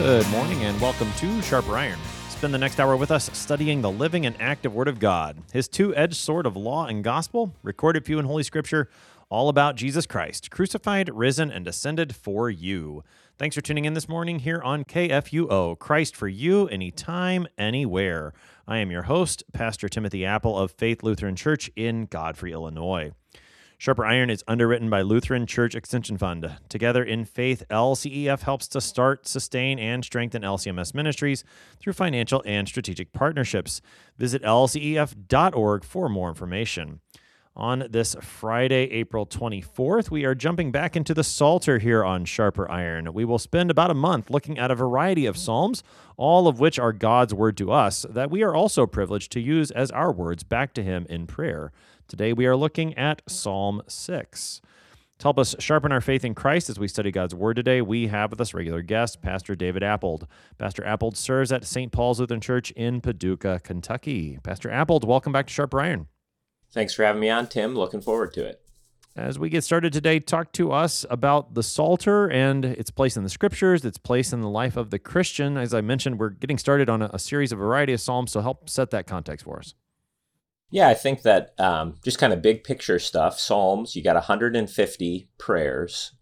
Good morning and welcome to Sharper Iron. Spend the next hour with us studying the living and active Word of God, His two-edged sword of law and gospel, recorded for you in Holy Scripture, all about Jesus Christ, crucified, risen, and ascended for you. Thanks for tuning in this morning here on KFUO, Christ for you, anytime, anywhere. I am your host, Pastor Timothy Apple of Faith Lutheran Church in Godfrey, Illinois. Sharper Iron is underwritten by Lutheran Church Extension Fund. Together in Faith, LCEF helps to start, sustain, and strengthen LCMS ministries through financial and strategic partnerships. Visit lcef.org for more information. On this Friday, April 24th, we are jumping back into the Psalter here on Sharper Iron. We will spend about a month looking at a variety of psalms, all of which are God's word to us, that we are also privileged to use as our words back to Him in prayer. Today we are looking at Psalm 6. To help us sharpen our faith in Christ as we study God's Word today, we have with us regular guest, Pastor David Appold. Pastor Appold serves at St. Paul's Lutheran Church in Paducah, Kentucky. Pastor Appold, welcome back to Sharper Iron. Thanks for having me on, Tim. Looking forward to it. As we get started today, talk to us about the Psalter and its place in the Scriptures, its place in the life of the Christian. As I mentioned, we're getting started on a series of variety of psalms, so help set that context for us. Yeah, I think that just kind of big picture stuff, Psalms, you got 150 prayers.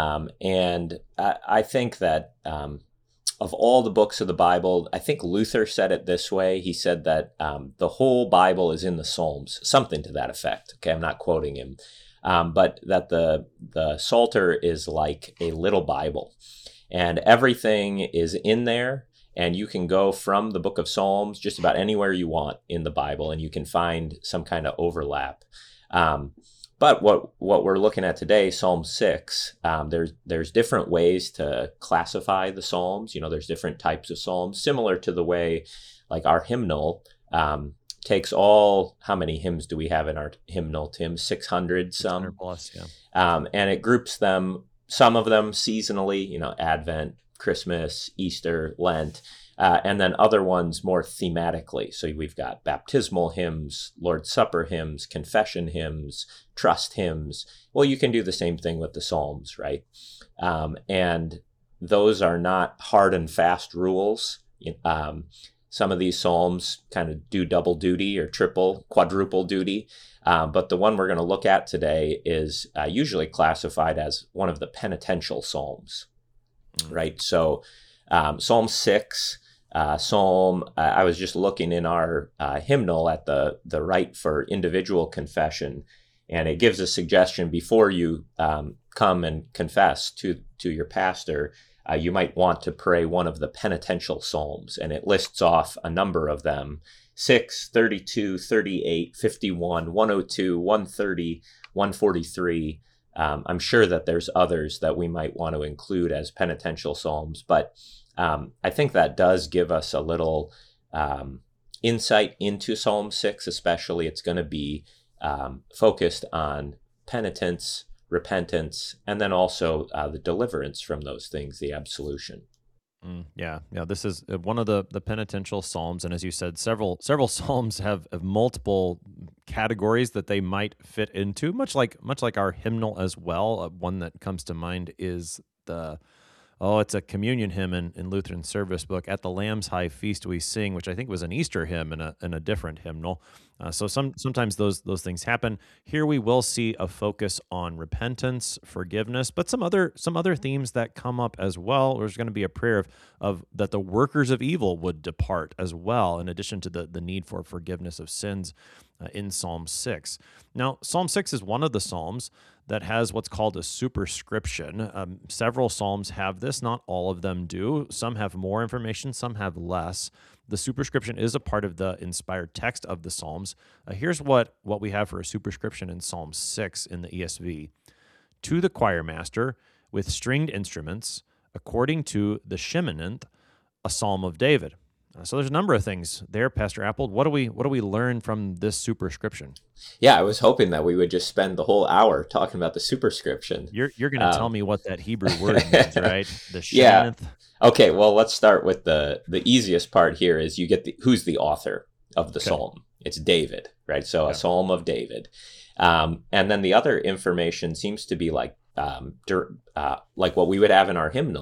And I think that of all the books of the Bible, I think Luther said it this way. He said that the whole Bible is in the Psalms, something to that effect. Okay, I'm not quoting him. But that the Psalter is like a little Bible. And everything is in there. And you can go from the book of Psalms just about anywhere you want in the Bible, and you can find some kind of overlap. But what we're looking at today, Psalm 6, there's different ways to classify the Psalms. You know, there's different types of Psalms, similar to the way, like our hymnal takes all, how many hymns do we have in our hymnal, Tim? 600 some? 600 plus, yeah. And it groups them, some of them seasonally, you know, Advent, Christmas, Easter, Lent, and then other ones more thematically. So we've got baptismal hymns, Lord's Supper hymns, confession hymns, trust hymns. Well, you can do the same thing with the Psalms, right? And those are not hard and fast rules. Some of these Psalms kind of do double duty or triple, quadruple duty. But the one we're going to look at today is usually classified as one of the penitential Psalms. Right. So Psalm 6, I was just looking in our hymnal at the rite for individual confession, and it gives a suggestion before you come and confess to your pastor. You might want to pray one of the penitential Psalms, and it lists off a number of them: 6, 32, 38, 51, 102, 130, 143. I'm sure that there's others that we might want to include as penitential psalms, but I think that does give us a little insight into Psalm 6, especially. It's going to be focused on penitence, repentance, and then also the deliverance from those things, the absolution. Yeah. This is one of the penitential psalms, and as you said, several psalms have multiple categories that they might fit into, much like our hymnal as well. One that comes to mind is it's a communion hymn in Lutheran service book. At the Lamb's High Feast we sing, which I think was an Easter hymn in a different hymnal. So sometimes those things happen. Here we will see a focus on repentance, forgiveness, but some other themes that come up as well. There's going to be a prayer of that the workers of evil would depart as well, in addition to the need for forgiveness of sins in Psalm 6. Now, Psalm 6 is one of the psalms that has what's called a superscription. Several psalms have this, not all of them do. Some have more information, some have less. The superscription is a part of the inspired text of the Psalms. Here's what we have for a superscription in Psalm 6 in the ESV. To the choir master with stringed instruments, according to the Sheminith, a psalm of David. So there's a number of things there, Pastor Appold. What do we learn from this superscription? Yeah, I was hoping that we would just spend the whole hour talking about the superscription. You're going to tell me what that Hebrew word means, right? The Sheminith. Yeah. Okay, well, let's start with the easiest part here is you get who's the author of the psalm. It's David, right? So a psalm of David. And then the other information seems to be like what we would have in our hymnal.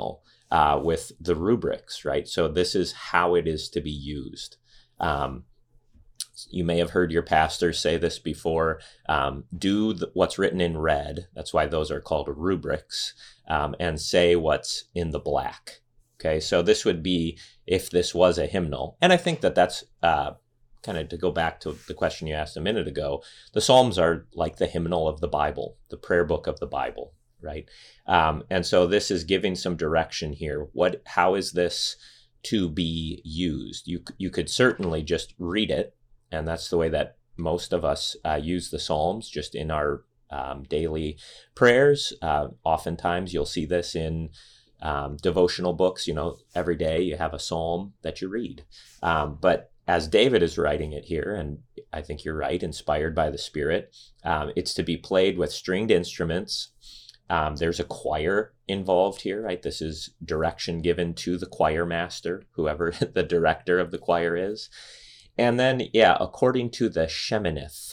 with the rubrics, right? So this is how it is to be used. You may have heard your pastor say this before. Do what's written in red. That's why those are called rubrics. And say what's in the black. Okay, so this would be if this was a hymnal. And I think that that's kind of to go back to the question you asked a minute ago. The Psalms are like the hymnal of the Bible, the prayer book of the Bible, right? And so this is giving some direction here. How is this to be used? You could certainly just read it. And that's the way that most of us use the Psalms, just in our daily prayers. Oftentimes you'll see this in devotional books. Every day you have a psalm that you read. But as David is writing it here, and I think you're right, inspired by the Spirit, it's to be played with stringed instruments. There's a choir involved here, right? This is direction given to the choir master, whoever the director of the choir is. And then, according to the Sheminith,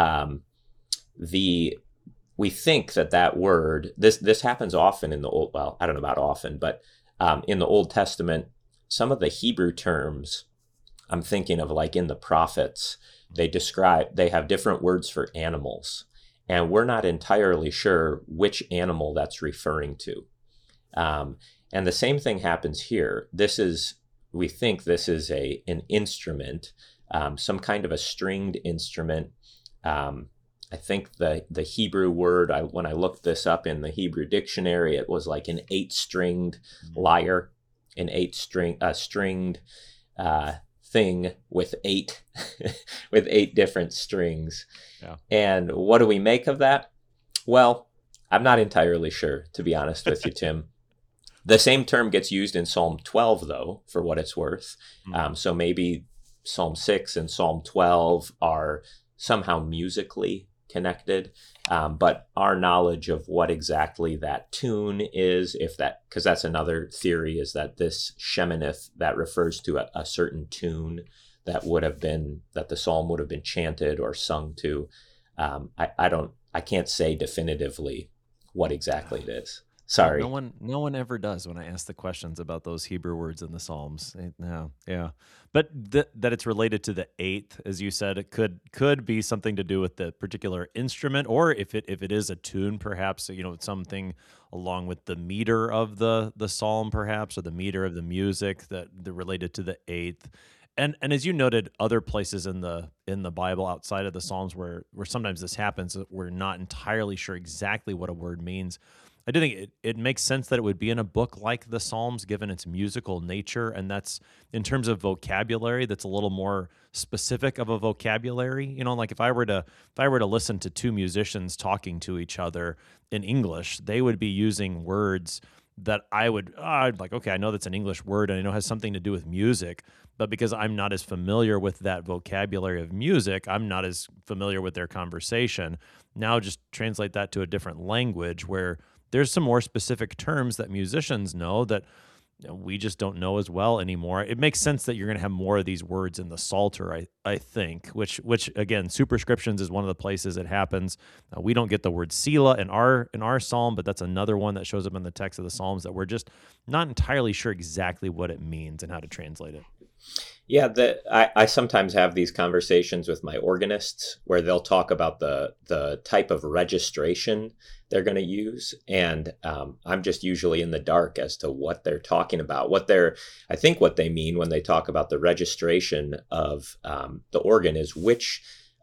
we think that word, this happens often in the Old, well, I don't know about often, but in the Old Testament, some of the Hebrew terms, I'm thinking of like in the prophets, they have different words for animals, and we're not entirely sure which animal that's referring to. And the same thing happens here. We think this is an instrument, some kind of a stringed instrument. I think the Hebrew word, when I looked this up in the Hebrew dictionary, it was like an 8-stringed lyre, an 8-stringed thing with 8 with 8 different strings. Yeah. And what do we make of that? Well, I'm not entirely sure, to be honest with you, Tim. The same term gets used in Psalm 12, though, for what it's worth. So maybe Psalm 6 and Psalm 12 are somehow musically connected, but our knowledge of what exactly that tune is, because that's another theory, is that this Sheminith, that refers to a certain tune that the psalm would have been chanted or sung to. I can't say definitively what exactly it is. Sorry. No one ever does when I ask the questions about those Hebrew words in the Psalms. No, yeah. But that it's related to the 8th, as you said, it could be something to do with the particular instrument, or if it is a tune, perhaps, something along with the meter of the psalm, perhaps, or the meter of the music that related to the 8th. And as you noted, other places in the Bible outside of the Psalms where sometimes this happens, we're not entirely sure exactly what a word means. I do think it makes sense that it would be in a book like the Psalms, given its musical nature, and that's, in terms of vocabulary, that's a little more specific of a vocabulary. Like if I were to listen to two musicians talking to each other in English, they would be using words that I'd like, okay, I know that's an English word and I know it has something to do with music, but because I'm not as familiar with that vocabulary of music, I'm not as familiar with their conversation. Now just translate that to a different language where there's some more specific terms that musicians know that we just don't know as well anymore. It makes sense that you're going to have more of these words in the Psalter, I think, which again, superscriptions is one of the places it happens. We don't get the word Selah in our psalm, but that's another one that shows up in the text of the Psalms that we're just not entirely sure exactly what it means and how to translate it. Yeah, I sometimes have these conversations with my organists where they'll talk about the type of registration they're going to use, and I'm just usually in the dark as to what they're talking about. I think what they mean when they talk about the registration of the organ is which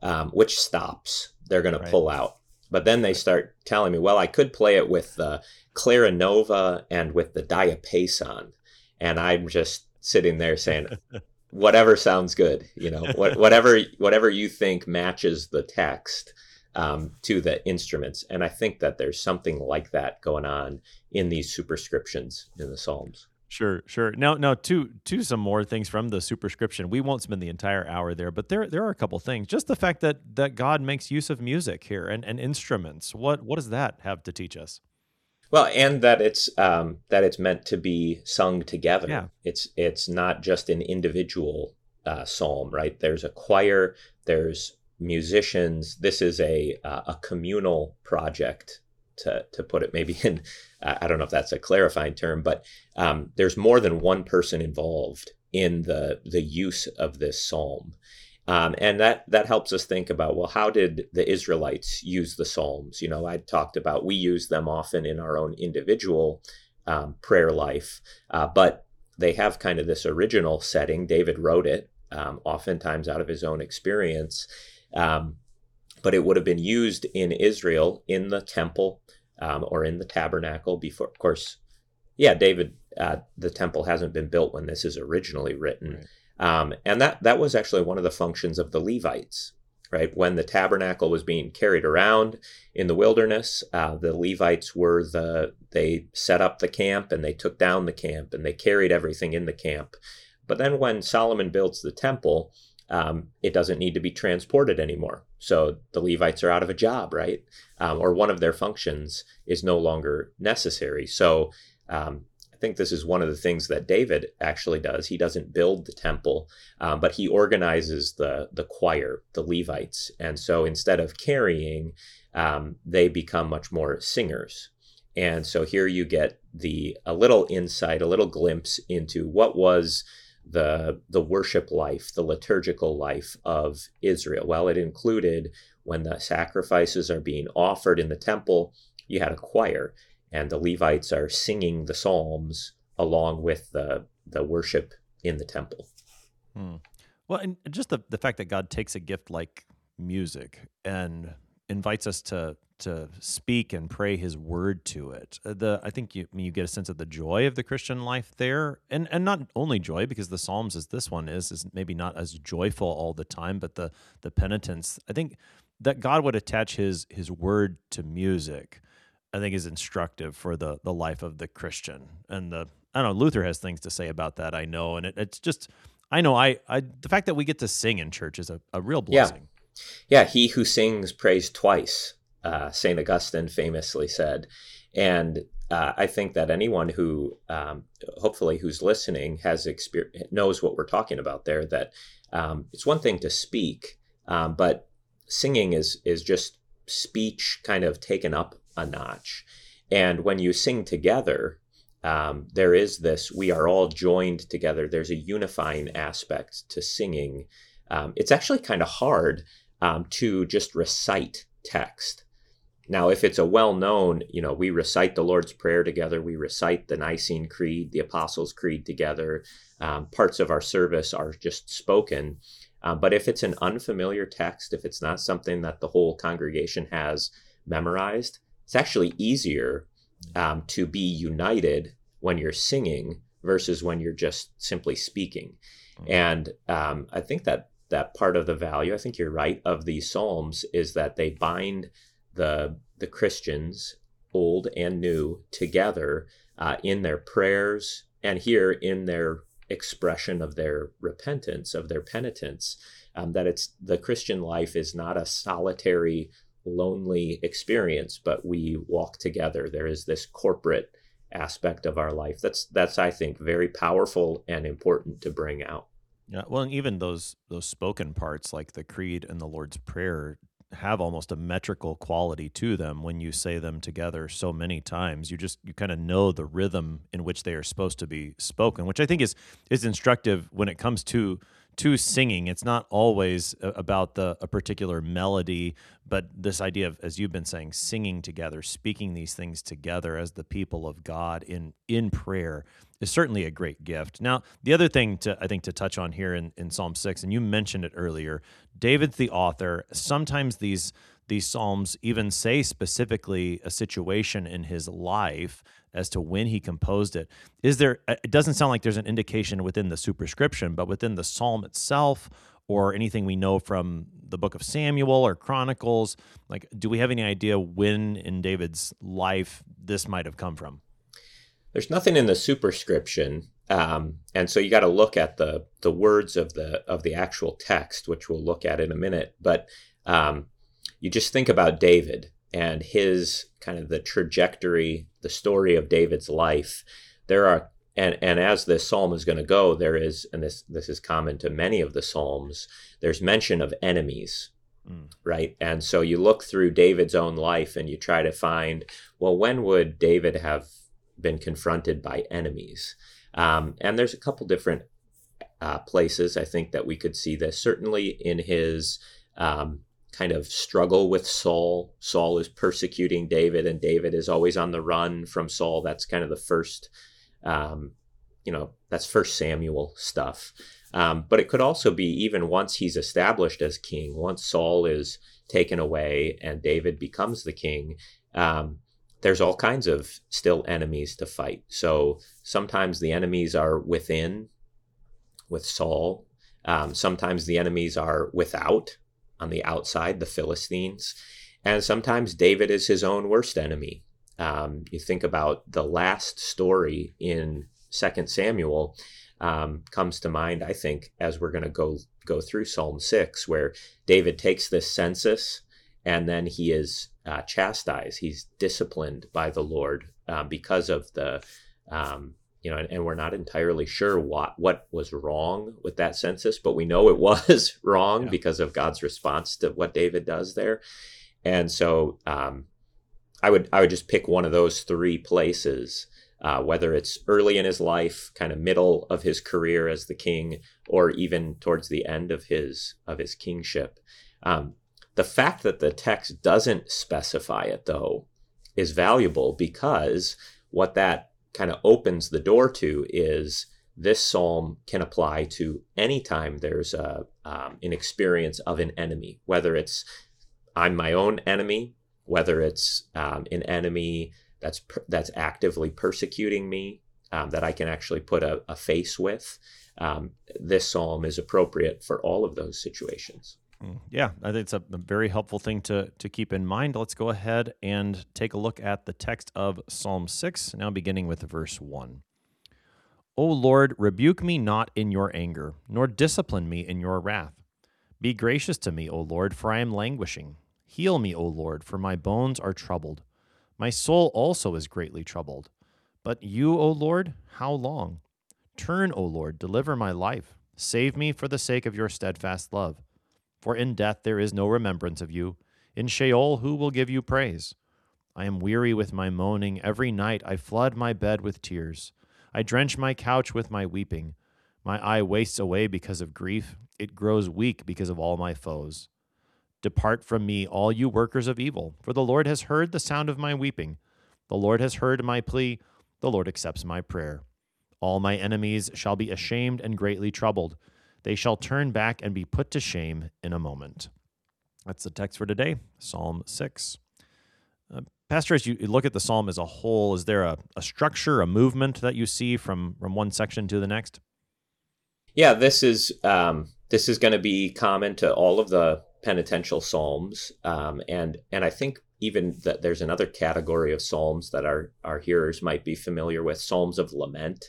stops they're going to pull out. But then they start telling me, well, I could play it with the clarinova and with the diapason, and I'm just sitting there saying, whatever sounds good, whatever you think matches the text to the instruments. And I think that there's something like that going on in these superscriptions in the Psalms. Sure. Now, to some more things from the superscription. We won't spend the entire hour there, but there are a couple things. Just the fact that God makes use of music here and instruments. What does that have to teach us? Well, and that it's meant to be sung together. Yeah. It's not just an individual psalm, right? There's a choir, there's musicians. This is a communal project to put it maybe in, I don't know if that's a clarifying term, but there's more than one person involved in the use of this psalm. And that helps us think about, well, how did the Israelites use the Psalms? I talked about we use them often in our own individual prayer life, but they have kind of this original setting. David wrote it, oftentimes out of his own experience, but it would have been used in Israel in the temple or in the tabernacle before. Of course, David, the temple hasn't been built when this is originally written. Right. And that was actually one of the functions of the Levites, right? When the tabernacle was being carried around in the wilderness, the Levites they set up the camp and they took down the camp and they carried everything in the camp. But then when Solomon builds the temple, it doesn't need to be transported anymore. So the Levites are out of a job, right? Or one of their functions is no longer necessary. So I think this is one of the things that David actually does. He doesn't build the temple, but he organizes the choir, the Levites. And so instead of carrying, they become much more singers. And so here you get a little insight, a little glimpse into what was the worship life, the liturgical life of Israel. Well, it included when the sacrifices are being offered in the temple, you had a choir. And the Levites are singing the Psalms along with the worship in the temple. Well, and just the fact that God takes a gift like music and invites us to speak and pray His word to it. I think you get a sense of the joy of the Christian life there, and not only joy, because the Psalms, as this one is maybe not as joyful all the time, but the penitence. I think that God would attach His word to music, I think, is instructive for the life of the Christian. And I don't know, Luther has things to say about that, I know. And it's just, I know, the fact that we get to sing in church is a real blessing. Yeah, he who sings prays twice, St. Augustine famously said. And I think that anyone who, hopefully who's listening, knows what we're talking about there, that it's one thing to speak, but singing is just speech kind of taken up a notch. And when you sing together, there is this, we are all joined together. There's a unifying aspect to singing. It's actually kind of hard to just recite text. Now, if it's a well-known, we recite the Lord's Prayer together, we recite the Nicene Creed, the Apostles' Creed together, parts of our service are just spoken. But if it's an unfamiliar text, if it's not something that the whole congregation has memorized, it's actually easier to be united when you're singing versus when you're just simply speaking. And I think that part of the value, I think you're right, of these Psalms is that they bind the Christians, old and new, together in their prayers and here in their expression of their repentance, of their penitence, that the Christian life is not a solitary, lonely experience, but we walk together. There is this corporate aspect of our life that's I think very powerful and important to bring out. Yeah, well, and even those spoken parts like the Creed and the Lord's Prayer have almost a metrical quality to them when you say them together so many times. You kind of know the rhythm in which they are supposed to be spoken, which I think is instructive when it comes to singing. It's not always about a particular melody, but this idea of, as you've been saying, singing together, speaking these things together as the people of God in prayer is certainly a great gift. Now, the other thing to touch on here in Psalm 6, and you mentioned it earlier, David's the author. Sometimes these Psalms even say specifically a situation in his life as to when he composed it. It doesn't sound like there's an indication within the superscription, but within the Psalm itself or anything we know from the book of Samuel or Chronicles, like, do we have any idea when in David's life this might have come from? There's nothing in the superscription, and so you got to look at the words of the actual text, which we'll look at in a minute. But you just think about David and his kind of the trajectory, the story of David's life. There are, and as this psalm is going to go, there is, and this is common to many of the psalms, there's mention of enemies, Mm. right? And so you look through David's own life and you try to find, well, when would David have been confronted by enemies? And there's a couple different places I think that we could see this. Certainly in his kind of struggle with Saul. Saul is persecuting David, and David is always on the run from Saul. That's kind of the first, that's First Samuel stuff. But it could also be even once he's established as king, once Saul is taken away and David becomes the king, there's all kinds of still enemies to fight. So sometimes the enemies are within with Saul. Sometimes the enemies are without, on the outside, the Philistines. And sometimes David is his own worst enemy. You think about the last story in 2 Samuel, comes to mind, I think, as we're going to go through Psalm 6, where David takes this census and then he is chastised. He's disciplined by the Lord because of the, and we're not entirely sure what was wrong with that census, but we know it was wrong because of God's response to what David does there. And so I would just pick one of those three places, whether it's early in his life, kind of middle of his career as the king, or even towards the end of his kingship. The fact that the text doesn't specify it, though, is valuable, because what that kind of opens the door to is this psalm can apply to any time there's an experience of an enemy, whether it's I'm my own enemy, whether it's an enemy that's actively persecuting me, that I can actually put a face with. This psalm is appropriate for all of those situations. Yeah, I think it's a very helpful thing to keep in mind. Let's go ahead and take a look at the text of Psalm 6, now beginning with verse 1. O Lord, rebuke me not in your anger, nor discipline me in your wrath. Be gracious to me, O Lord, for I am languishing. Heal me, O Lord, for my bones are troubled. My soul also is greatly troubled. But you, O Lord, how long? Turn, O Lord, deliver my life. Save me for the sake of your steadfast love. For in death there is no remembrance of you. In Sheol who will give you praise? I am weary with my moaning. Every night I flood my bed with tears. I drench my couch with my weeping. My eye wastes away because of grief. It grows weak because of all my foes. Depart from me, all you workers of evil, for the Lord has heard the sound of my weeping. The Lord has heard my plea. The Lord accepts my prayer. All my enemies shall be ashamed and greatly troubled. They shall turn back and be put to shame in a moment. That's the text for today, Psalm 6. Pastor, as you look at the psalm as a whole, is there a structure, a movement that you see from one section to the next? Yeah, this is going to be common to all of the penitential psalms, and I think even that there's another category of psalms that our hearers might be familiar with, psalms of lament.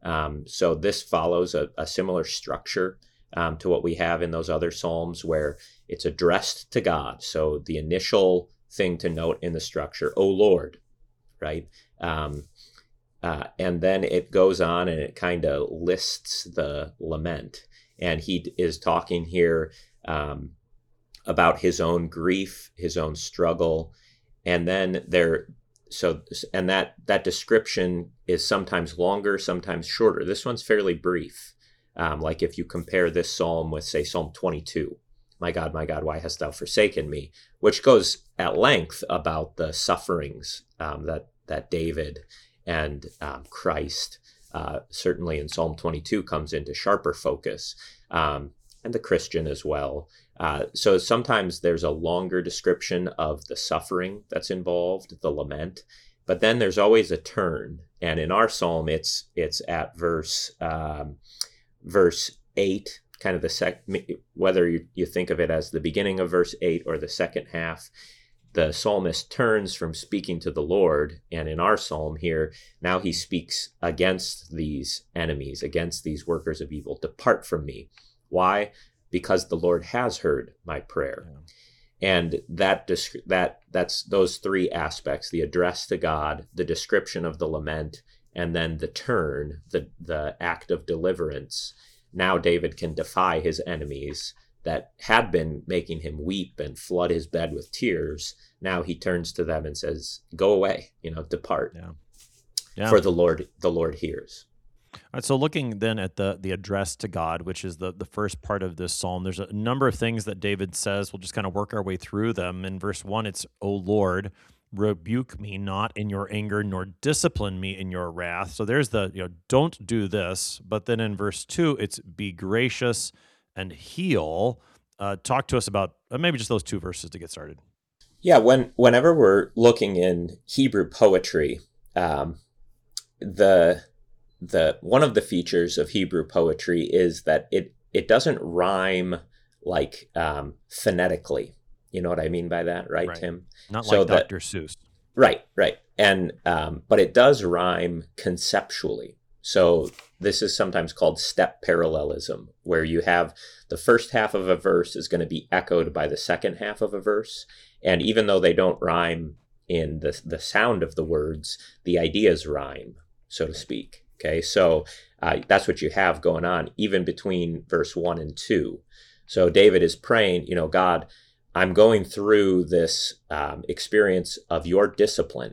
So this follows a similar structure to what we have in those other psalms, where it's addressed to God. So the initial thing to note in the structure, O Lord, right? And then it goes on and it kind of lists the lament. And he is talking here about his own grief, his own struggle. And then that description is sometimes longer, sometimes shorter. This one's fairly brief. Like if you compare this psalm with, say, Psalm 22, my God, why hast thou forsaken me? Which goes at length about the sufferings that David and Christ, certainly in Psalm 22, comes into sharper focus, and the Christian as well. So sometimes there's a longer description of the suffering that's involved, the lament, but then there's always a turn. And in our psalm, it's at verse 8, kind of whether you think of it as the beginning of verse 8 or the second half, the psalmist turns from speaking to the Lord. And in our psalm here, now he speaks against these enemies, against these workers of evil. Depart from me. Why? Because the Lord has heard my prayer. Yeah. And that's those three aspects: the address to God, the description of the lament, and then the turn, the act of deliverance. Now David can defy his enemies that had been making him weep and flood his bed with tears, now he turns to them and says, "Go away, depart, Yeah. Yeah. for the Lord hears." All right, so looking then at the address to God, which is the first part of this psalm, there's a number of things that David says. We'll just kind of work our way through them. In verse 1, it's, "O Lord, rebuke me not in your anger, nor discipline me in your wrath." So there's don't do this. But then in verse 2, it's, "Be gracious and heal." Talk to us about maybe just those two verses to get started. Yeah, whenever we're looking in Hebrew poetry, the one of the features of Hebrew poetry is that it doesn't rhyme like phonetically. You know what I mean by that, right, Tim? Not So like that Dr. Seuss. Right. And but it does rhyme conceptually. So this is sometimes called step parallelism, where you have the first half of a verse is going to be echoed by the second half of a verse. And even though they don't rhyme in the sound of the words, the ideas rhyme, so to speak. Okay, so that's what you have going on even between verse 1 and 2. So David is praying, God, I'm going through this experience of your discipline.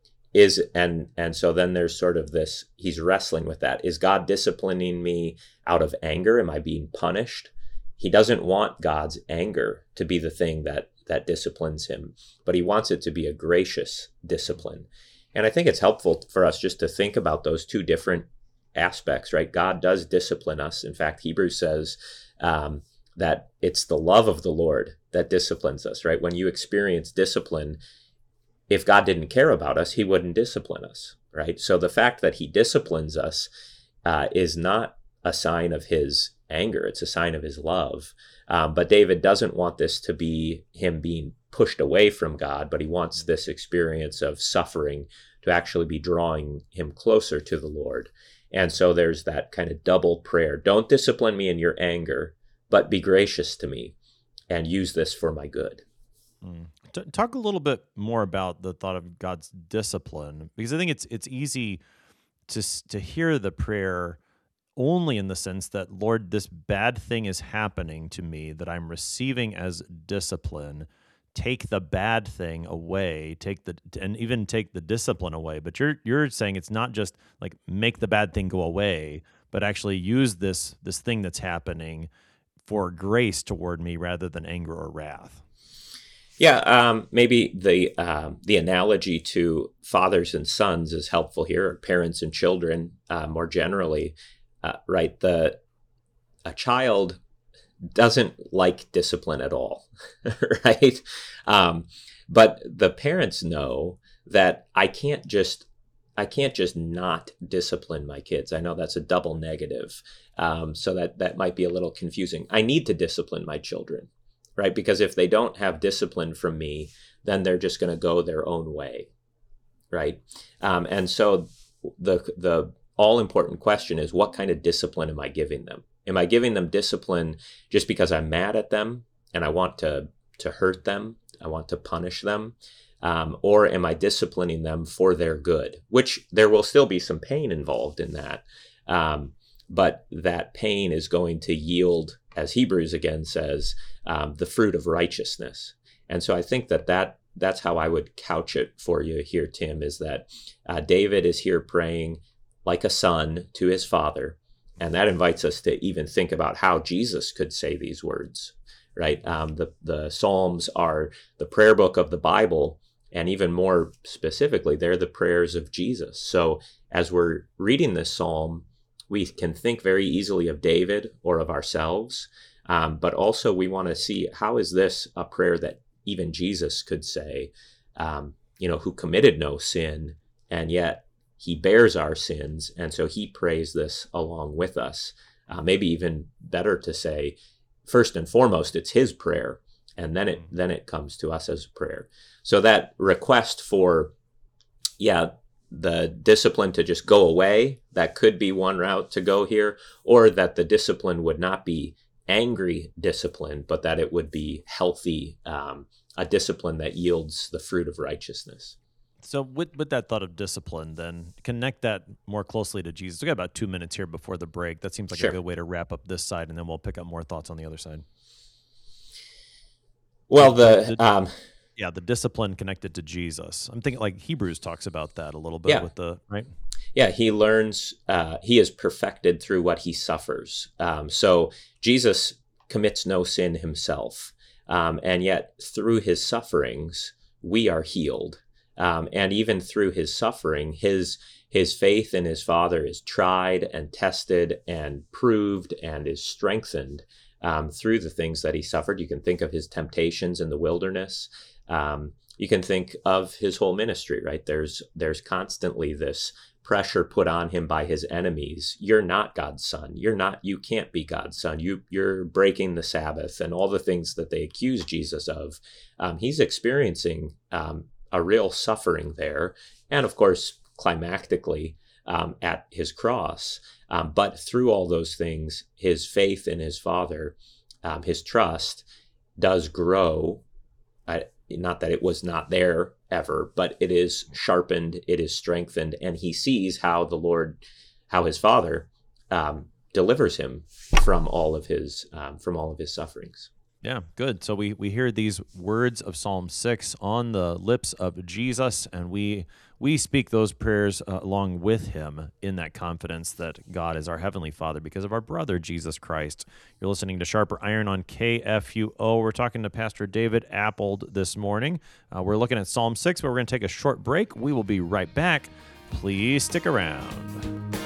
And so then there's sort of this, he's wrestling with that. Is God disciplining me out of anger? Am I being punished? He doesn't want God's anger to be the thing that disciplines him, but he wants it to be a gracious discipline. And I think it's helpful for us just to think about those two different aspects, right? God does discipline us. In fact, Hebrews says that it's the love of the Lord that disciplines us, right? When you experience discipline, if God didn't care about us, he wouldn't discipline us, right? So the fact that he disciplines us is not a sign of his anger. It's a sign of his love. But David doesn't want this to be him being pushed away from God, but he wants this experience of suffering to actually be drawing him closer to the Lord. And so there's that kind of double prayer. Don't discipline me in your anger, but be gracious to me and use this for my good. Talk a little bit more about the thought of God's discipline, because I think it's easy to hear the prayer only in the sense that, Lord, this bad thing is happening to me that I'm receiving as discipline. Take the bad thing away, and even take the discipline away. But you're saying it's not just like make the bad thing go away, but actually use this thing that's happening for grace toward me rather than anger or wrath. Yeah, maybe the analogy to fathers and sons is helpful here, or parents and children more generally, right? A child doesn't like discipline at all, right? But the parents know that I can't just not discipline my kids. I know that's a double negative, so that might be a little confusing. I need to discipline my children, right? Because if they don't have discipline from me, then they're just going to go their own way, right? And so the all important question is, what kind of discipline am I giving them? Am I giving them discipline just because I'm mad at them and I want to hurt them? I want to punish them? Or am I disciplining them for their good? Which there will still be some pain involved in that. But that pain is going to yield, as Hebrews again says, the fruit of righteousness. And so I think that's how I would couch it for you here, Tim, is that David is here praying like a son to his father. And that invites us to even think about how Jesus could say these words, right? The Psalms are the prayer book of the Bible, and even more specifically, they're the prayers of Jesus. So as we're reading this psalm, we can think very easily of David or of ourselves, but also we want to see, how is this a prayer that even Jesus could say, who committed no sin, and yet he bears our sins, and so he prays this along with us. Maybe even better to say, first and foremost, it's his prayer, and then it comes to us as a prayer. So that request for, the discipline to just go away, that could be one route to go here, or that the discipline would not be angry discipline, but that it would be healthy, a discipline that yields the fruit of righteousness. So with that thought of discipline, then connect that more closely to Jesus. We got about 2 minutes here before the break. That seems like Sure. a good way to wrap up this side, and then we'll pick up more thoughts on the other side. Well, The discipline connected to Jesus. I'm thinking like Hebrews talks about that a little bit yeah, with the right. yeah, he learns, he is perfected through what he suffers. So Jesus commits no sin himself. And yet through his sufferings, we are healed. And even through his suffering, his faith in his Father is tried and tested and proved and is strengthened through the things that he suffered. You can think of his temptations in the wilderness. You can think of his whole ministry, right? There's constantly this pressure put on him by his enemies. You're not God's son. You can't be God's son. You're breaking the Sabbath and all the things that they accuse Jesus of. He's experiencing a real suffering there. And of course, climactically at his cross. But through all those things, his faith in his Father, his trust does grow. Not that it was not there ever, but it is sharpened, it is strengthened, and he sees how his Father delivers him from all of his sufferings. Yeah, good. So we hear these words of Psalm 6 on the lips of Jesus, and we speak those prayers along with him in that confidence that God is our Heavenly Father because of our brother, Jesus Christ. You're listening to Sharper Iron on KFUO. We're talking to Pastor David Appold this morning. We're looking at Psalm 6, but we're going to take a short break. We will be right back. Please stick around.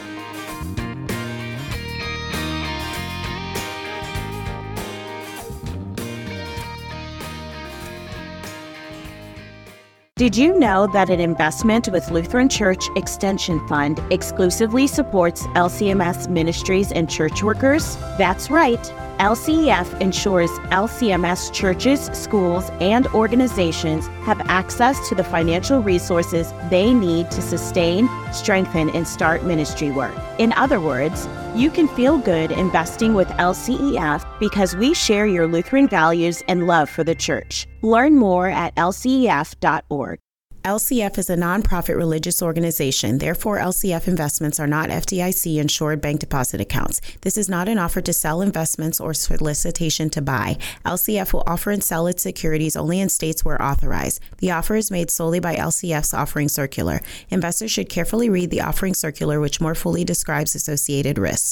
Did you know that an investment with Lutheran Church Extension Fund exclusively supports LCMS ministries and church workers? That's right. LCEF ensures LCMS churches, schools, and organizations have access to the financial resources they need to sustain, strengthen, and start ministry work. In other words, you can feel good investing with LCEF because we share your Lutheran values and love for the church. Learn more at lcef.org. LCF is a nonprofit religious organization. Therefore, LCF investments are not FDIC-insured bank deposit accounts. This is not an offer to sell investments or solicitation to buy. LCF will offer and sell its securities only in states where authorized. The offer is made solely by LCF's offering circular. Investors should carefully read the offering circular, which more fully describes associated risks.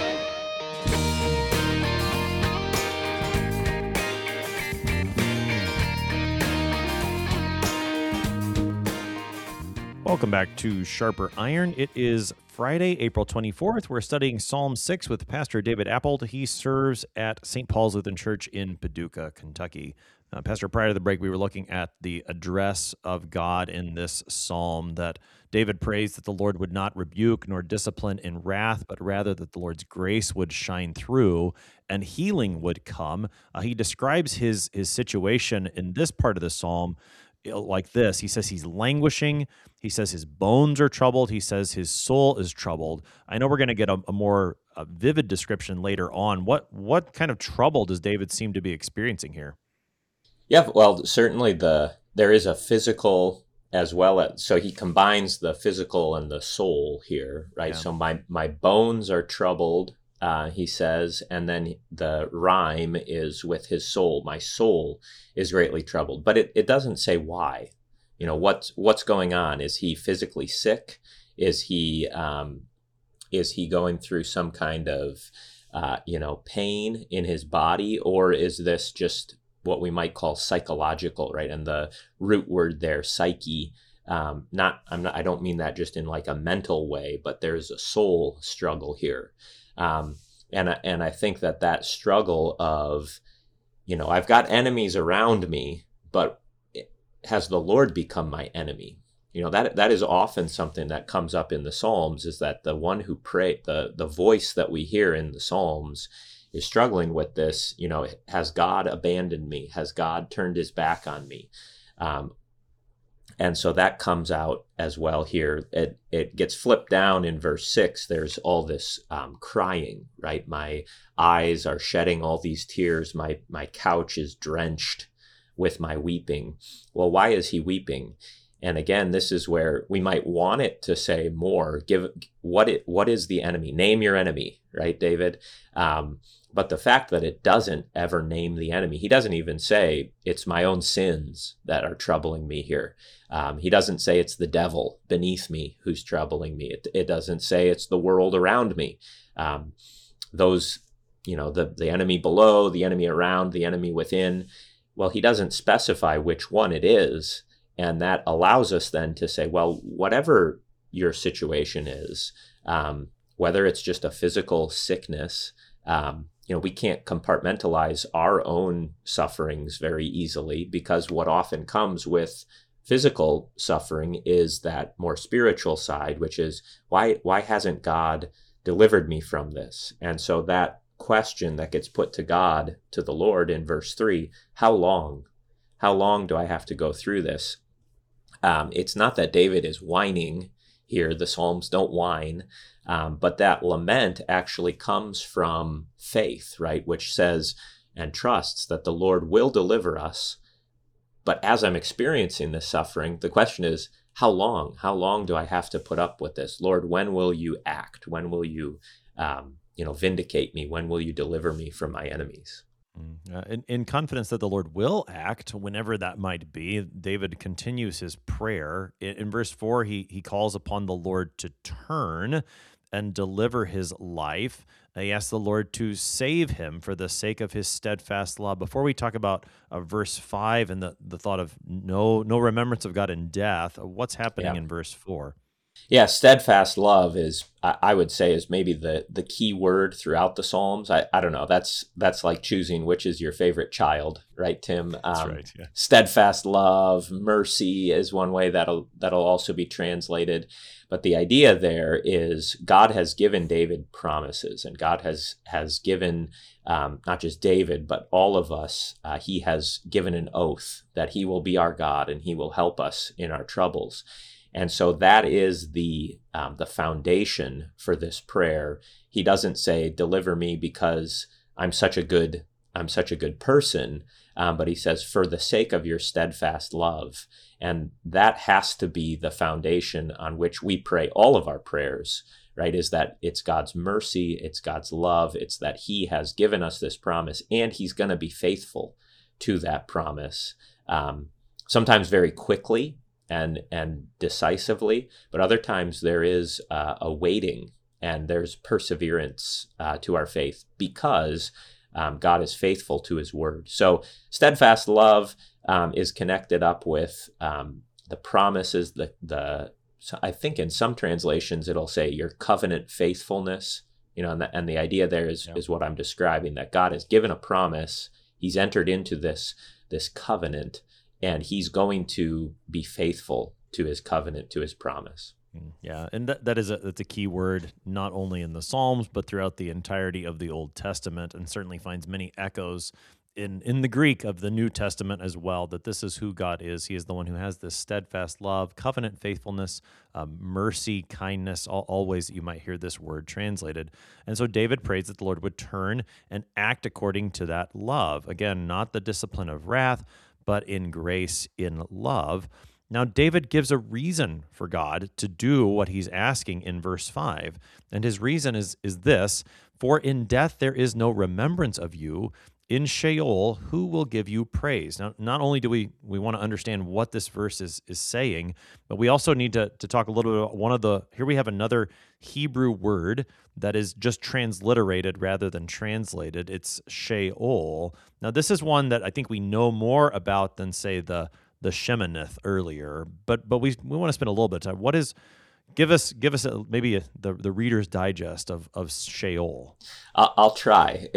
Welcome back to Sharper Iron. It is Friday, April 24th. We're studying Psalm 6 with Pastor David Appold. He serves at St. Paul's Lutheran Church in Paducah, Kentucky. Pastor, prior to the break, we were looking at the address of God in this psalm, that David prays that the Lord would not rebuke nor discipline in wrath, but rather that the Lord's grace would shine through and healing would come. He describes his situation in this part of the psalm like this. He says he's languishing. He says his bones are troubled. He says his soul is troubled. I know we're going to get a more vivid description later on. What kind of trouble does David seem to be experiencing here? Yeah, well, certainly there is a physical as well as, so he combines the physical and the soul here, right? Yeah. So my bones are troubled, he says, and then the rhyme is with his soul. My soul is greatly troubled, but it doesn't say why. You know, what's going on? Is he physically sick? Is he going through some kind of pain in his body, or is this just what we might call psychological, right? And the root word there, psyche. I don't mean that just in like a mental way, but there's a soul struggle here. And I think that struggle of, I've got enemies around me, but has the Lord become my enemy? That is often something that comes up in the Psalms, is that the one who the voice that we hear in the Psalms is struggling with this. Has God abandoned me? Has God turned his back on me? And so that comes out as well here. It gets flipped down in verse 6. There's all this crying, right? My eyes are shedding all these tears. My couch is drenched with my weeping. Well, why is he weeping? And again, this is where we might want it to say more. Give what is the enemy? Name your enemy, right, David? But the fact that it doesn't ever name the enemy, he doesn't even say it's my own sins that are troubling me here. He doesn't say it's the devil beneath me who's troubling me. It doesn't say it's the world around me. Those, the enemy below, the enemy around, the enemy within. Well, he doesn't specify which one it is. And that allows us then to say, well, whatever your situation is, whether it's just a physical sickness, we can't compartmentalize our own sufferings very easily, because what often comes with physical suffering is that more spiritual side, which is why hasn't God delivered me from this? And so that question that gets put to God, to the Lord in verse 3, how long? How long do I have to go through this? It's not that David is whining here. The Psalms don't whine, but that lament actually comes from faith, right? Which says and trusts that the Lord will deliver us. But as I'm experiencing this suffering, the question is, how long? How long do I have to put up with this? Lord, when will you act? When will you, vindicate me? When will you deliver me from my enemies? In confidence that the Lord will act whenever that might be, David continues his prayer. In verse 4, he calls upon the Lord to turn and deliver his life. He asks the Lord to save him for the sake of his steadfast love. Before we talk about verse 5 and the thought of no remembrance of God in death, what's happening in verse 4? Yeah, steadfast love is, I would say, is maybe the key word throughout the Psalms. I don't know. That's like choosing which is your favorite child, right, Tim? That's right. Yeah. Steadfast love, mercy is one way that'll also be translated. But the idea there is God has given David promises, and God has given not just David, but all of us. He has given an oath that he will be our God and he will help us in our troubles. And so that is the foundation for this prayer. He doesn't say, "Deliver me because I'm such a good person," but he says, "For the sake of your steadfast love." And that has to be the foundation on which we pray all of our prayers, right? Is that it's God's mercy, it's God's love, it's that He has given us this promise, and He's going to be faithful to that promise. Sometimes very quickly and decisively, but other times there is a waiting and there's perseverance to our faith, because God is faithful to His word. So steadfast love is connected up with the promises. I think in some translations it'll say your covenant faithfulness. And the idea there is what I'm describing, that God has given a promise. He's entered into this covenant, and He's going to be faithful to His covenant, to His promise. Yeah, and that's a key word, not only in the Psalms, but throughout the entirety of the Old Testament, and certainly finds many echoes in the Greek of the New Testament as well, that this is who God is. He is the one who has this steadfast love, covenant faithfulness, mercy, kindness, all ways that you might hear this word translated. And so David prays that the Lord would turn and act according to that love. Again, not the discipline of wrath, but in grace, in love. Now, David gives a reason for God to do what he's asking in verse 5. And his reason is this: "For in death there is no remembrance of you. In Sheol, who will give you praise?" Now, not only do we want to understand what this verse is saying, but we also need to talk a little bit about here we have another Hebrew word that is just transliterated rather than translated. It's Sheol. Now, this is one that I think we know more about than, say, the Sheminith earlier, but we want to spend a little bit of time. Give us the Reader's Digest of Sheol. I'll try.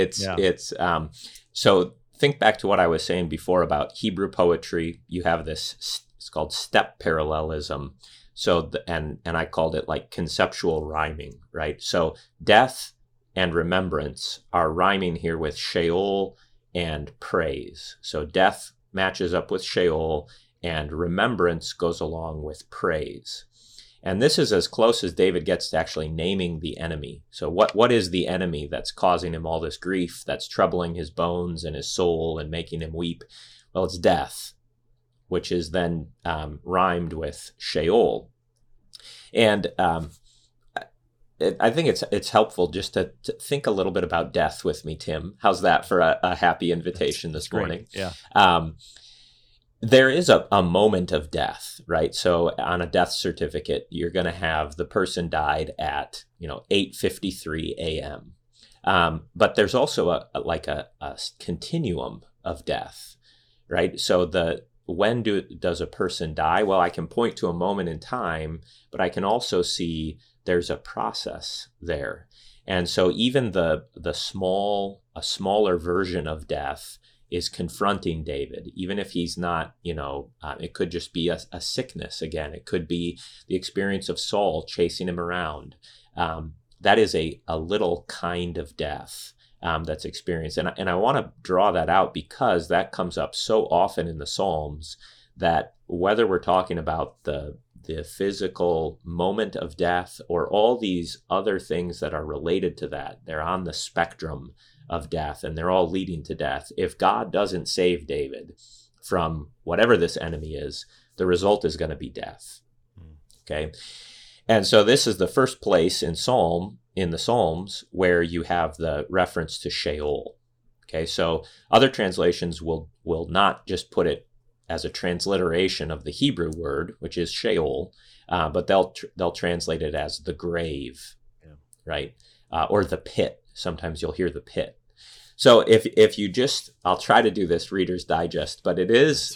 So think back to what I was saying before about Hebrew poetry. You have this, it's called step parallelism. So and I called it like conceptual rhyming, right? So death and remembrance are rhyming here with Sheol and praise. So death matches up with Sheol, and remembrance goes along with praise. And this is as close as David gets to actually naming the enemy. So what is the enemy that's causing him all this grief, that's troubling his bones and his soul and making him weep? Well, it's death. which is then rhymed with Sheol. And I think it's helpful just to think a little bit about death with me, Tim. How's that for a happy invitation this morning? Yeah. There is a moment of death, right? So on a death certificate, you're going to have the person died at 8:53 a.m. But there's also a continuum of death, right? So when does a person die? Well, I can point to a moment in time, but I can also see there's a process there. And so even a smaller version of death is confronting David, even if he's not, it could just be a sickness again. It could be the experience of Saul chasing him around. That is a little kind of death that's experienced. And I want to draw that out because that comes up so often in the Psalms that whether we're talking about the physical moment of death or all these other things that are related to that, they're on the spectrum of death and they're all leading to death. If God doesn't save David from whatever this enemy is, the result is going to be death. Okay. And so this is the first place in the Psalms where you have the reference to Sheol. Okay. So other translations will not just put it as a transliteration of the Hebrew word, which is Sheol, but they'll translate it as the grave, right? Or the pit. Sometimes you'll hear the pit. So if you I'll try to do this Reader's Digest, but it is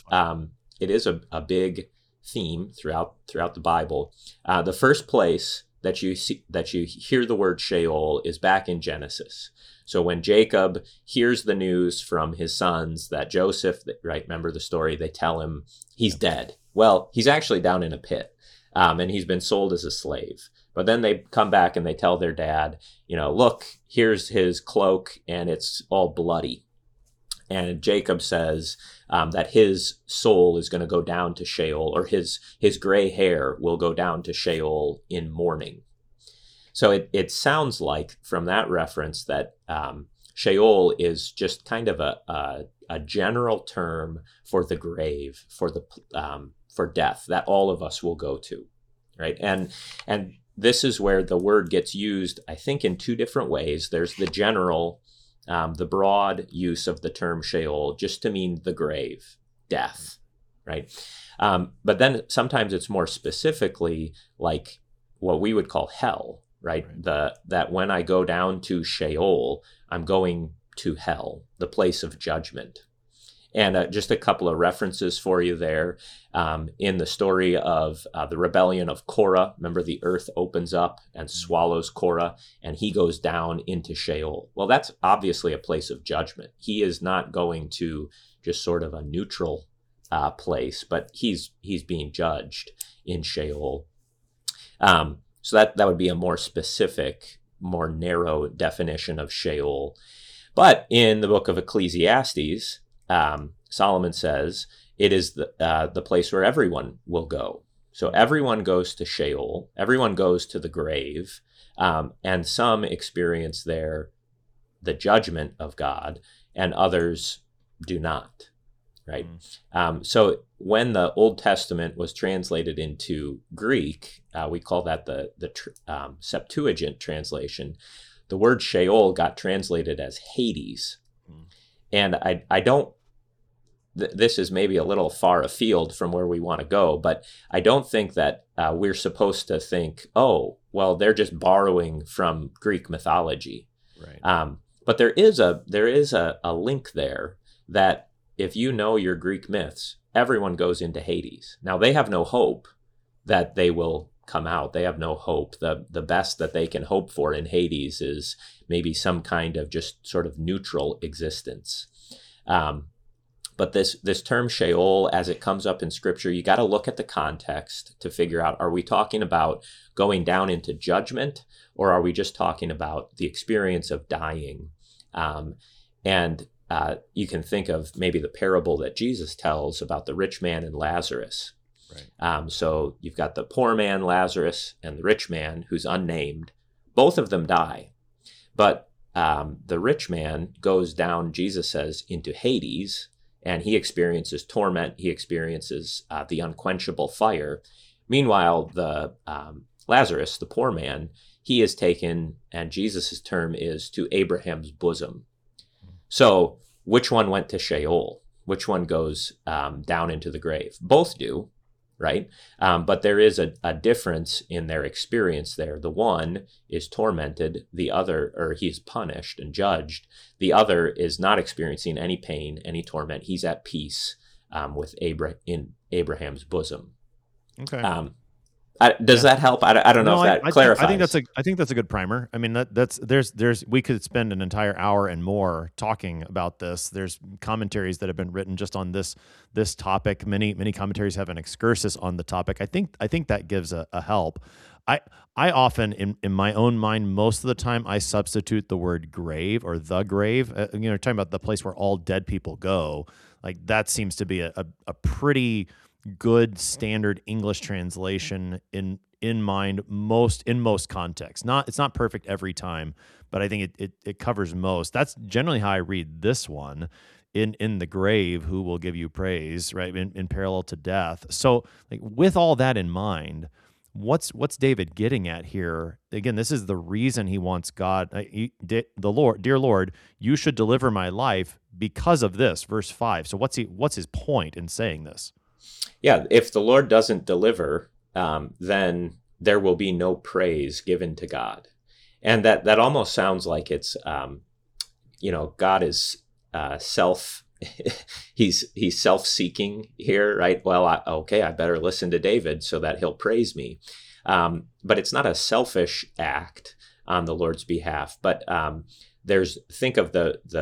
a big theme throughout the Bible. The first place that you hear the word Sheol is back in Genesis. So when Jacob hears the news from his sons that Joseph, right, remember the story, they tell him he's dead. Well, he's actually down in a pit, and he's been sold as a slave. But then they come back and they tell their dad, look, here's his cloak and it's all bloody. And Jacob says that his soul is going to go down to Sheol, or his gray hair will go down to Sheol in mourning. So it sounds like from that reference that Sheol is just kind of a general term for the grave, for death that all of us will go to, right? And this is where the word gets used, I think, in two different ways. There's the general, the broad use of the term Sheol just to mean the grave, death, right? But then sometimes it's more specifically like what we would call hell, right? That when I go down to Sheol, I'm going to hell, the place of judgment. And just a couple of references for you there. In the story of the rebellion of Korah, remember the earth opens up and swallows Korah, and he goes down into Sheol. Well, that's obviously a place of judgment. He is not going to just sort of a neutral place, but he's being judged in Sheol. So that would be a more specific, more narrow definition of Sheol. But in the book of Ecclesiastes, Solomon says it is the place where everyone will go. So everyone goes to Sheol, everyone goes to the grave, and some experience there the judgment of God, and others do not. Right. So when the Old Testament was translated into Greek, we call that the Septuagint translation. The word Sheol got translated as Hades. And I don't, this is maybe a little far afield from where we want to go, but I don't think that we're supposed to think, oh, well, they're just borrowing from Greek mythology. Right. But there is a link there that if you know your Greek myths, everyone goes into Hades. Now, they have no hope that they will come out. They have no hope. The best that they can hope for in Hades is maybe some kind of just sort of neutral existence. But this term Sheol, as it comes up in Scripture, you got to look at the context to figure out, are we talking about going down into judgment, or are we just talking about the experience of dying? You can think of maybe the parable that Jesus tells about the rich man and Lazarus. Right. So you've got the poor man, Lazarus, and the rich man, who's unnamed. Both of them die. But the rich man goes down, Jesus says, into Hades, and he experiences torment. He experiences the unquenchable fire. Meanwhile, the Lazarus, the poor man, he is taken, and Jesus' term is to Abraham's bosom. So which one went to Sheol? Which one goes down into the grave? Both do, right? But there is a difference in their experience there. The one is tormented, the other, or he's punished and judged. The other is not experiencing any pain, any torment. He's at peace in Abraham's bosom. Okay. Does that help? I don't know if that clarifies. I think that's a good primer. I mean, we could spend an entire hour and more talking about this. There's commentaries that have been written just on this topic. Many commentaries have an excursus on the topic. I think that gives a help. I often in my own mind, most of the time, I substitute the word grave or the grave. Talking about the place where all dead people go. Like that seems to be a pretty good standard English translation in mind in most contexts. It's not perfect every time, but I think it covers most. That's generally how I read this one. In the grave, who will give you praise, right? In parallel to death. So, like with all that in mind, what's David getting at here? Again, this is the reason he wants God, the Lord, dear Lord, you should deliver my life because of this. Verse 5. So what's his point in saying this? Yeah, if the Lord doesn't deliver, then there will be no praise given to God. And that almost sounds like it's, God is he's self-seeking here, right? Well, I better listen to David so that he'll praise me. But it's not a selfish act on the Lord's behalf. But think of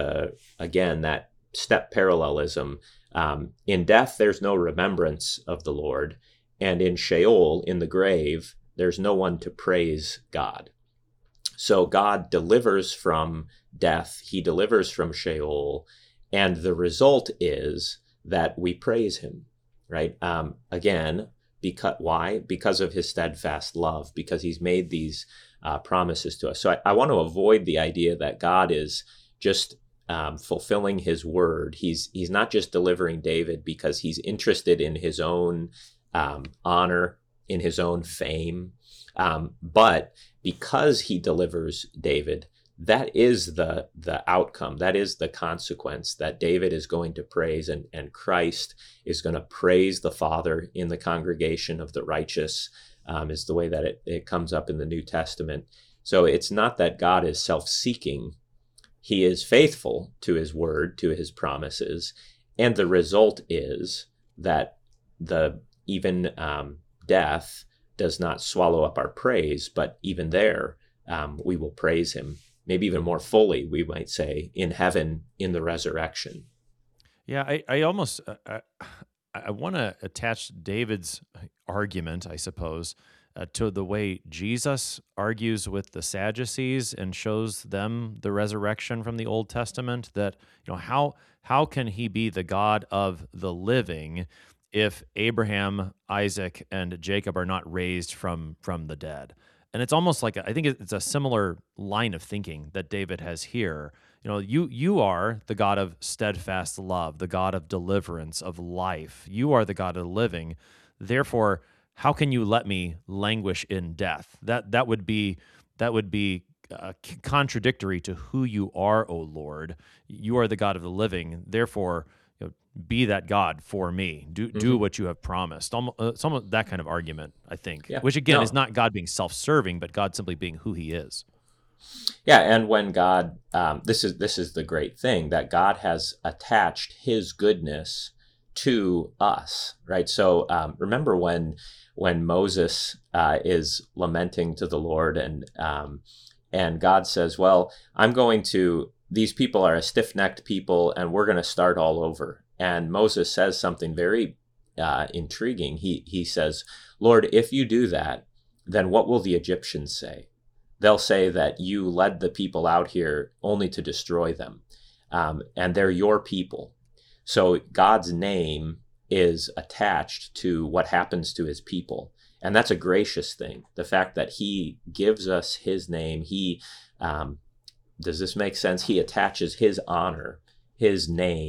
that step parallelism. In death, there's no remembrance of the Lord. And in Sheol, in the grave, there's no one to praise God. So God delivers from death. He delivers from Sheol. And the result is that we praise him, right? Again, why? Because of his steadfast love, because he's made these promises to us. So I want to avoid the idea that God is just fulfilling his word. He's not just delivering David because he's interested in his own honor, in his own fame, but because he delivers David, that is the outcome. That is the consequence, that David is going to praise, and Christ is going to praise the Father in the congregation of the righteous, is the way that it comes up in the New Testament. So it's not that God is self-seeking. He is faithful to his word, to his promises, and the result is that even death does not swallow up our praise, but even there we will praise him, maybe even more fully, we might say, in heaven, in the resurrection. Yeah, I almost I want to attach David's argument, I suppose, to the way Jesus argues with the Sadducees and shows them the resurrection from the Old Testament. That how can he be the God of the living if Abraham, Isaac, and Jacob are not raised from the dead? And it's almost like I think it's a similar line of thinking that David has here. You are the God of steadfast love, the God of deliverance, of life. You are the God of the living. Therefore, how can you let me languish in death? That would be contradictory to who you are, O Lord. You are the God of the living. Therefore, be that God for me. Do what you have promised. Some of that kind of argument, I think. Yeah. Which again is not God being self-serving, but God simply being who He is. Yeah, and when God, this is the great thing, that God has attached His goodness to us, right? So remember when Moses is lamenting to the Lord, and God says, "Well, these people are a stiff-necked people, and we're going to start all over." And Moses says something very intriguing. He says, "Lord, if you do that, then what will the Egyptians say? They'll say that you led the people out here only to destroy them, and they're your people." So God's name is attached to what happens to His people, and that's a gracious thing. The fact that He gives us His name, does this make sense? He attaches His honor, His name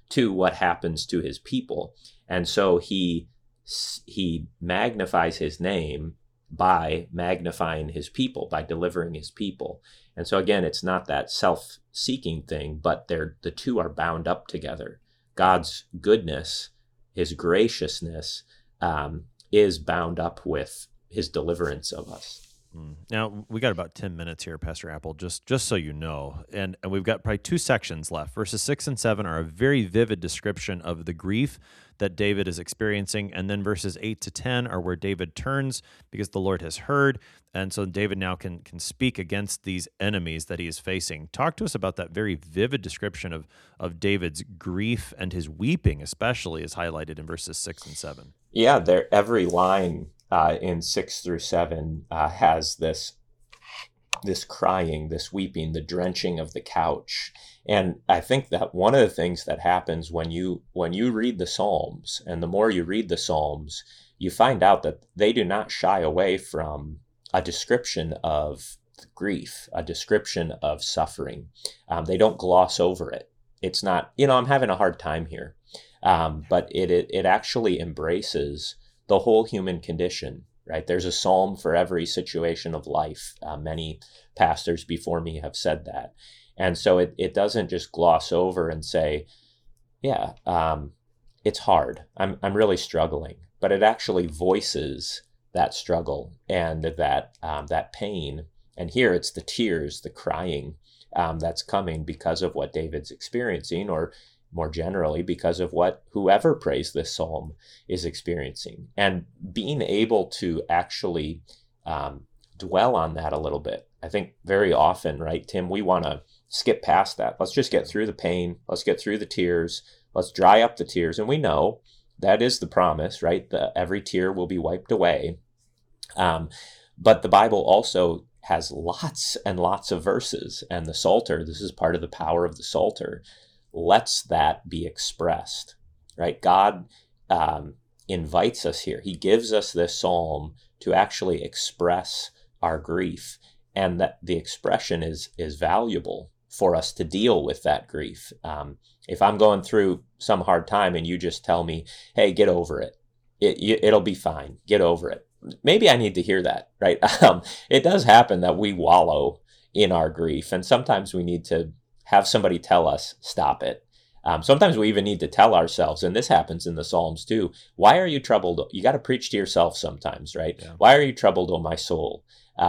to what happens to his people. And so he magnifies his name by magnifying his people, by delivering his people. And so again, it's not that self-seeking thing, but the two are bound up together. God's goodness, his graciousness, is bound up with his deliverance of us. Now, we got about 10 minutes here, Pastor Apple, just so you know. And we've got probably 2 sections left. Verses 6 and 7 are a very vivid description of the grief that David is experiencing. And then verses 8 to 10 are where David turns because the Lord has heard. And so David now can speak against these enemies that he is facing. Talk to us about that very vivid description of David's grief, and his weeping especially is highlighted in verses 6 and 7. Yeah, every line in 6 through 7 has this crying, this weeping, the drenching of the couch. And I think that one of the things that happens when you read the Psalms, and the more you read the Psalms, you find out that they do not shy away from a description of grief, a description of suffering. They don't gloss over it. It's not, I'm having a hard time here. But it actually embraces the whole human condition, right? There's a psalm for every situation of life. Many pastors before me have said that. And so it doesn't just gloss over and say, it's hard. I'm really struggling. But it actually voices that struggle and that pain. And here it's the tears, the crying that's coming because of what David's experiencing, or more generally, because of what whoever prays this psalm is experiencing. And being able to actually dwell on that a little bit. I think very often, right, Tim, we want to skip past that. Let's just get through the pain. Let's get through the tears. Let's dry up the tears. And we know that is the promise, right? Every tear will be wiped away. But the Bible also has lots and lots of verses. And the Psalter, this is part of the power of the Psalter, lets that be expressed, right? God invites us here. He gives us this psalm to actually express our grief, and that the expression is valuable for us to deal with that grief. If I'm going through some hard time and you just tell me, hey, get over it, it'll be fine, get over it. Maybe I need to hear that, right? It does happen that we wallow in our grief, and sometimes we need to have somebody tell us, stop it. Sometimes we even need to tell ourselves, and this happens in the Psalms too, why are you troubled? You got to preach to yourself sometimes, right? Yeah. Why are you troubled, O my soul?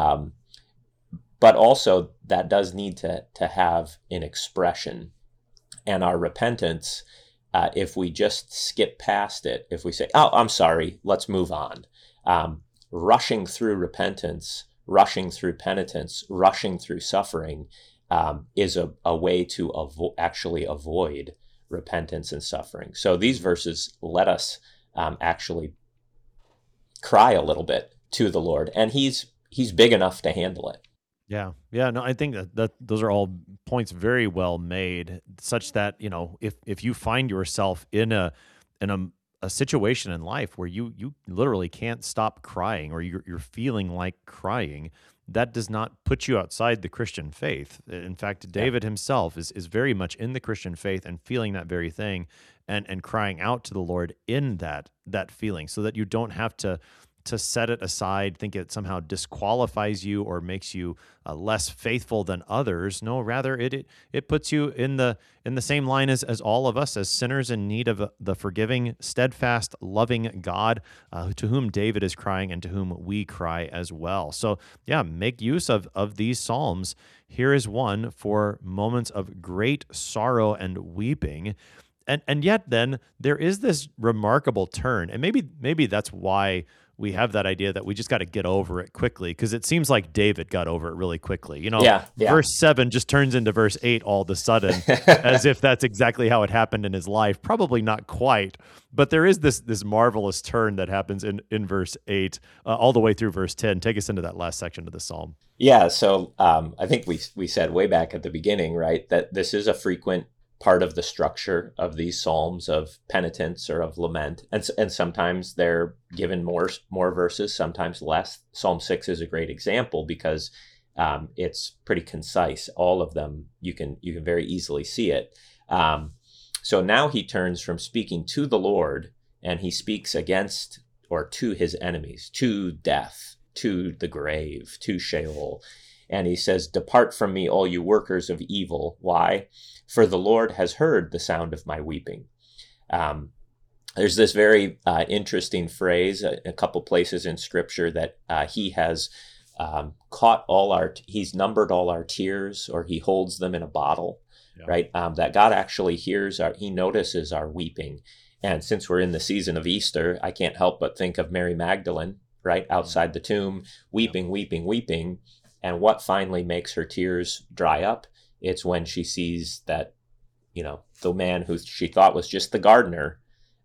But also that does need to have an expression. And our repentance, if we just skip past it, if we say, oh, I'm sorry, let's move on. Rushing through repentance, rushing through penitence, rushing through suffering, is a way to actually avoid repentance and suffering. So these verses let us actually cry a little bit to the Lord, and He's big enough to handle it. Yeah. No, I think that those are all points very well made, such that if you find yourself in a situation in life where you literally can't stop crying, or you're feeling like crying, that does not put you outside the Christian faith. In fact, David himself is very much in the Christian faith and feeling that very thing, and crying out to the Lord in that feeling, so that you don't have to set it aside, think it somehow disqualifies you or makes you less faithful than others. No, rather it puts you in the same line as all of us, as sinners in need of the forgiving, steadfast, loving God, to whom David is crying and to whom we cry as well. So make use of these Psalms. Here is one for moments of great sorrow and weeping. And yet then there is this remarkable turn. And maybe that's why we have that idea that we just got to get over it quickly, because it seems like David got over it really quickly. Verse 7 just turns into verse 8 all of a sudden, as if that's exactly how it happened in his life. Probably not quite, but there is this marvelous turn that happens in verse 8 all the way through verse 10. Take us into that last section of the psalm. Yeah, so I think we said way back at the beginning, right, that this is a frequent part of the structure of these psalms of penitence or of lament, and sometimes they're given more verses, sometimes less. Psalm 6 is a great example because it's pretty concise. All of them, you can very easily see it. So now he turns from speaking to the Lord, and he speaks against or to his enemies, to death, to the grave, to Sheol. And he says, "Depart from me, all you workers of evil." Why? "For the Lord has heard the sound of my weeping." There's this very interesting phrase, a couple places in Scripture, that he has he's numbered all our tears, or he holds them in a bottle, right? That God actually he notices our weeping. And since we're in the season of Easter, I can't help but think of Mary Magdalene, right, outside the tomb, weeping, weeping, weeping. And what finally makes her tears dry up? It's when she sees that, the man who she thought was just the gardener,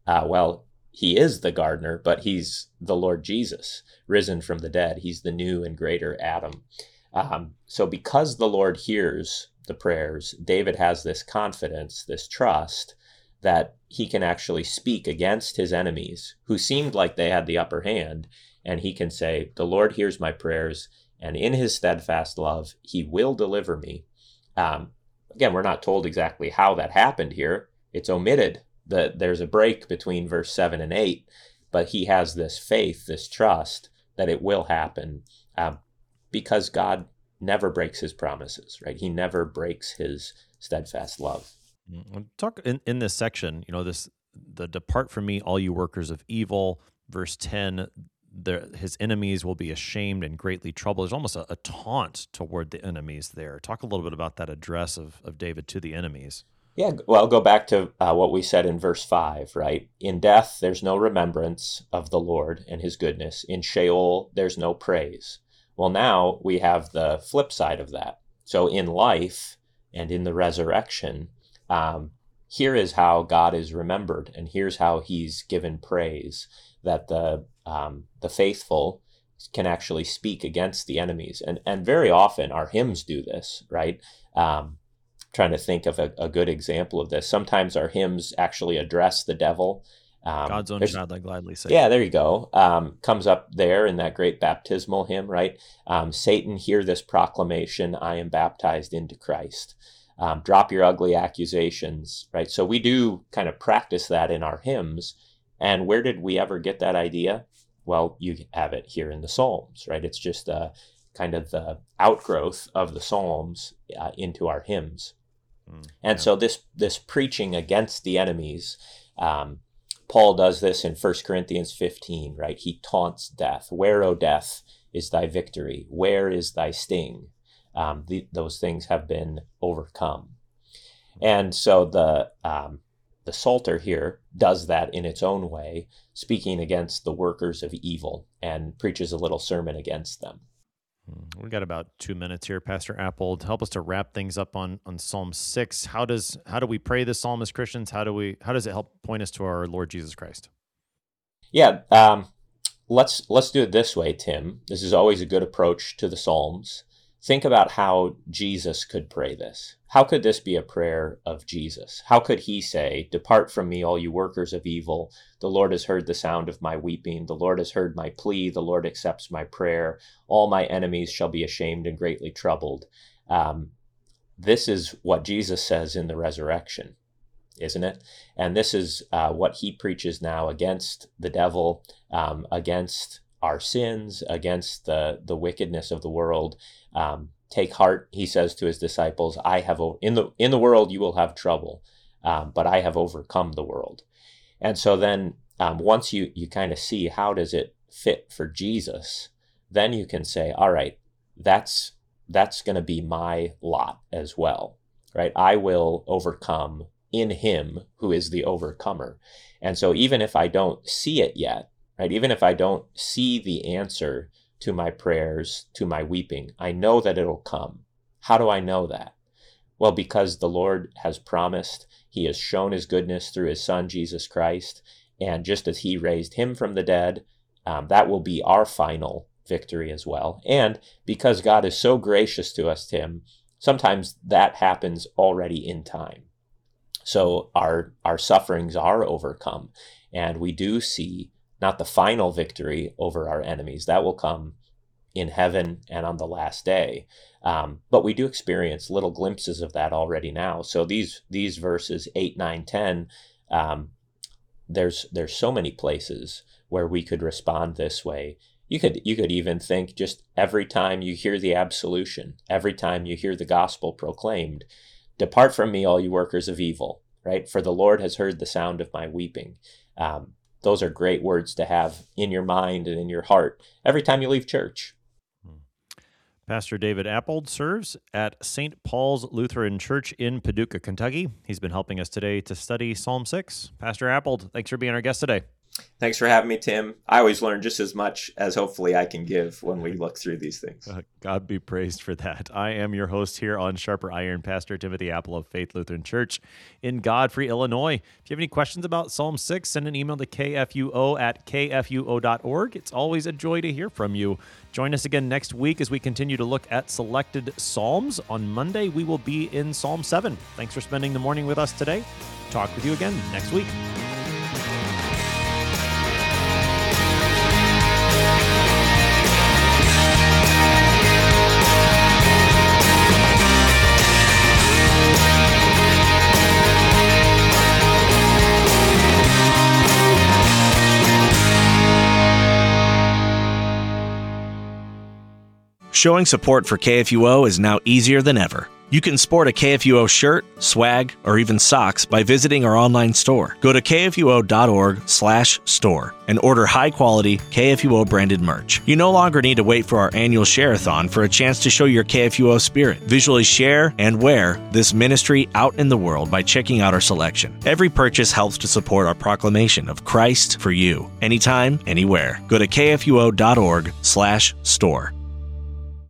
he is the gardener, but he's the Lord Jesus, risen from the dead. He's the new and greater Adam. So because the Lord hears the prayers, David has this confidence, this trust, that he can actually speak against his enemies who seemed like they had the upper hand. And he can say, "The Lord hears my prayers, and in his steadfast love, he will deliver me." Again, we're not told exactly how that happened here. It's omitted that there's a break between verse 7 and 8, but he has this faith, this trust that it will happen, because God never breaks his promises, right? He never breaks his steadfast love. Talk in this section, the "Depart from me, all you workers of evil," verse 10, his enemies will be ashamed and greatly troubled. There's almost a taunt toward the enemies there. Talk a little bit about that address of David to the enemies. Yeah, well, go back to what we said in verse 5, right? "In death, there's no remembrance of the Lord and his goodness. In Sheol, there's no praise." Well, now we have the flip side of that. So in life and in the resurrection, here is how God is remembered, and here's how he's given praise, that the faithful can actually speak against the enemies. And very often our hymns do this, right? Trying to think of a good example of this. Sometimes our hymns actually address the devil. God's own child, I gladly say. Yeah, there you go. Comes up there in that great baptismal hymn, right? "Satan, hear this proclamation, I am baptized into Christ." Drop your ugly accusations, right? So we do kind of practice that in our hymns. And where did we ever get that idea? Well, you have it here in the Psalms, right? It's just kind of the outgrowth of the Psalms into our hymns. And so this preaching against the enemies, Paul does this in 1 Corinthians 15, right? He taunts death. "Where, O death, is thy victory? Where is thy sting?" Those things have been overcome. And so the Psalter here does that in its own way, speaking against the workers of evil, and preaches a little sermon against them. We got about 2 minutes here, Pastor Appold. Help us to wrap things up on Psalm 6. How do we pray this psalm as Christians? How does it help point us to our Lord Jesus Christ? Yeah, let's do it this way, Tim. This is always a good approach to the Psalms. Think about how Jesus could pray this. How could this be a prayer of Jesus? How could he say, "Depart from me, all you workers of evil. The Lord has heard the sound of my weeping. The Lord has heard my plea. The Lord accepts my prayer. All my enemies shall be ashamed and greatly troubled." This is what Jesus says in the resurrection, isn't it? And this is what he preaches now against the devil, against our sins, against the wickedness of the world. "Take heart," he says to his disciples, in the world you will have trouble, but I have overcome the world." And so then once you kind of see how does it fit for Jesus, then you can say, all right, that's going to be my lot as well, right? I will overcome in him who is the overcomer. And so even if I don't see it yet, right? Even if I don't see the answer to my prayers, to my weeping, I know that it'll come. How do I know that? Well, because the Lord has promised, he has shown his goodness through his son, Jesus Christ. And just as he raised him from the dead, that will be our final victory as well. And because God is so gracious to us, Tim, sometimes that happens already in time. So our sufferings are overcome, and we do see not the final victory over our enemies. That will come in heaven and on the last day. But we do experience little glimpses of that already now. So these verses 8, 9, 10, there's so many places where we could respond this way. You could even think, just every time you hear the absolution, every time you hear the gospel proclaimed, depart from me, all you workers of evil, right? For the Lord has heard the sound of my weeping. Those are great words to have in your mind and in your heart every time you leave church. Pastor David Appold serves at St. Paul's Lutheran Church in Paducah, Kentucky. He's been helping us today to study Psalm 6. Pastor Appold, thanks for being our guest today. Thanks for having me, Tim. I always learn just as much as hopefully I can give when we look through these things. God be praised for that. I am your host here on Sharper Iron, Pastor Timothy Apple of Faith Lutheran Church in Godfrey, Illinois. If you have any questions about Psalm 6, send an email to kfuo@kfuo.org. It's always a joy to hear from you. Join us again next week as we continue to look at selected Psalms. On Monday, we will be in Psalm 7. Thanks for spending the morning with us today. Talk with you again next week. Showing support for KFUO is now easier than ever. You can sport a KFUO shirt, swag, or even socks by visiting our online store. Go to kfuo.org/store and order high-quality KFUO-branded merch. You no longer need to wait for our annual share-a-thon for a chance to show your KFUO spirit. Visually share and wear this ministry out in the world by checking out our selection. Every purchase helps to support our proclamation of Christ for you, anytime, anywhere. Go to kfuo.org/store.